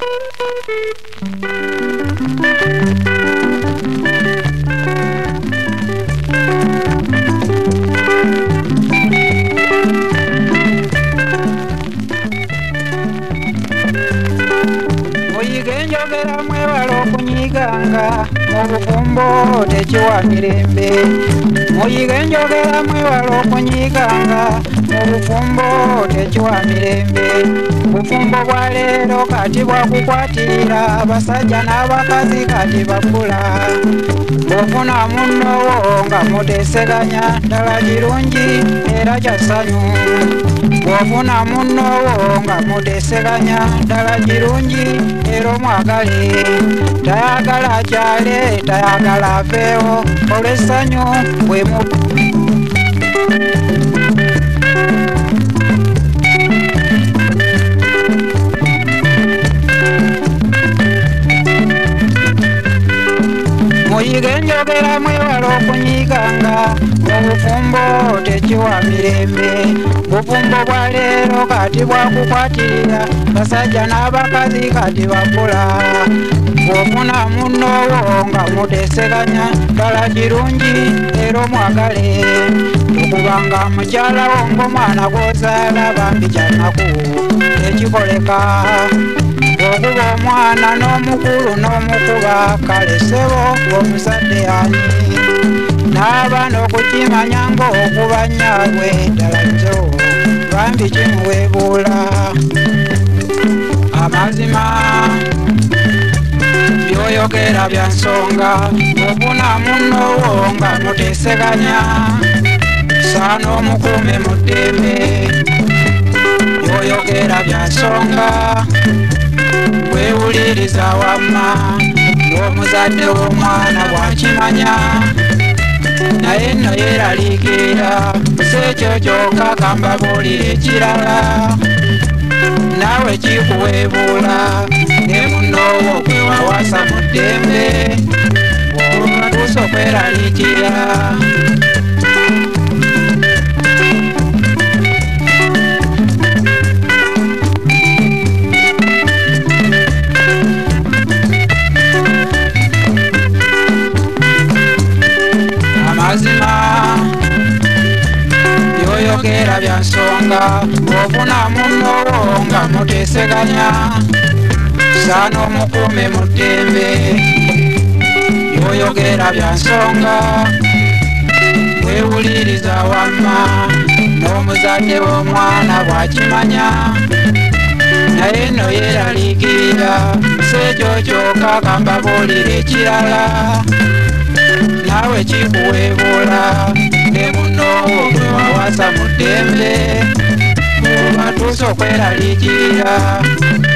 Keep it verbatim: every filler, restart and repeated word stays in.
Njogera mwebala okunyiganga mu bufumbo tekiwa mirembe. Muyige njogera mwebala okunyiganga mu bufumbo tekiwa mirembe. Bufumbo bwa leero kati bwakukwatirira abasajja n'abakazi kati bakula. Bw'ofuna munnowo nga muteeseganya ddala kirungi era kya ssanyu. Bw'ofuna munnowo nga muteeseganya ddala kirungi era omwagale. Tayagala akyale, tayagala afeewo, olw'essanyu bwe mu muyige njogera mwewala okunyiganga mu bufumbo tekiwa mirembe. Bufumbo bwa leero kati bwakukwatirira basajja n'abakazi kati bakula. Bw'ofuna munnowo nga muteeseganya ddala kirungi era omwagale. Tokubanga mukyalawo ng'omwana gw'ozaala bambi kyanaku tekikoleka. Okuba omwana n'omukulu n'omukuba kale ssebo ng'omuzadde ani. N'abaana okukimanya ng'okuba nnyabwe ddala kyo bambi kimuweebuula. Amazima byoyogera bya nsonga. Ofuna munnowo nga muteeseganya saana omukuume mu ddembe. Byoyogera bya nsonga weewuliriza wamma n'omuzadde w'omwana bw'akimanya naye nno yeeraliikirira. Si ekyo kyokka kambabuulira ekirala naawe kikuweebuula ne munnoowo okwewawasa mu ddembe bw'otuusa okweraliikirira. Amazima byoyogera bya nsonga. Ofuna munnowo nga muteeseganya saana omukuume mu ddembe. Byoyogera bya nsonga weewuliriza wamma n'omuzadde w'omwana bw'akimanya naye nno yeeraliikirira. Si ekyo kyokka kambabuulira ekirala naawe kikuweebuula ne munnoowo okwewawasa mu ddembe bw'obatuusa okweraliikirira.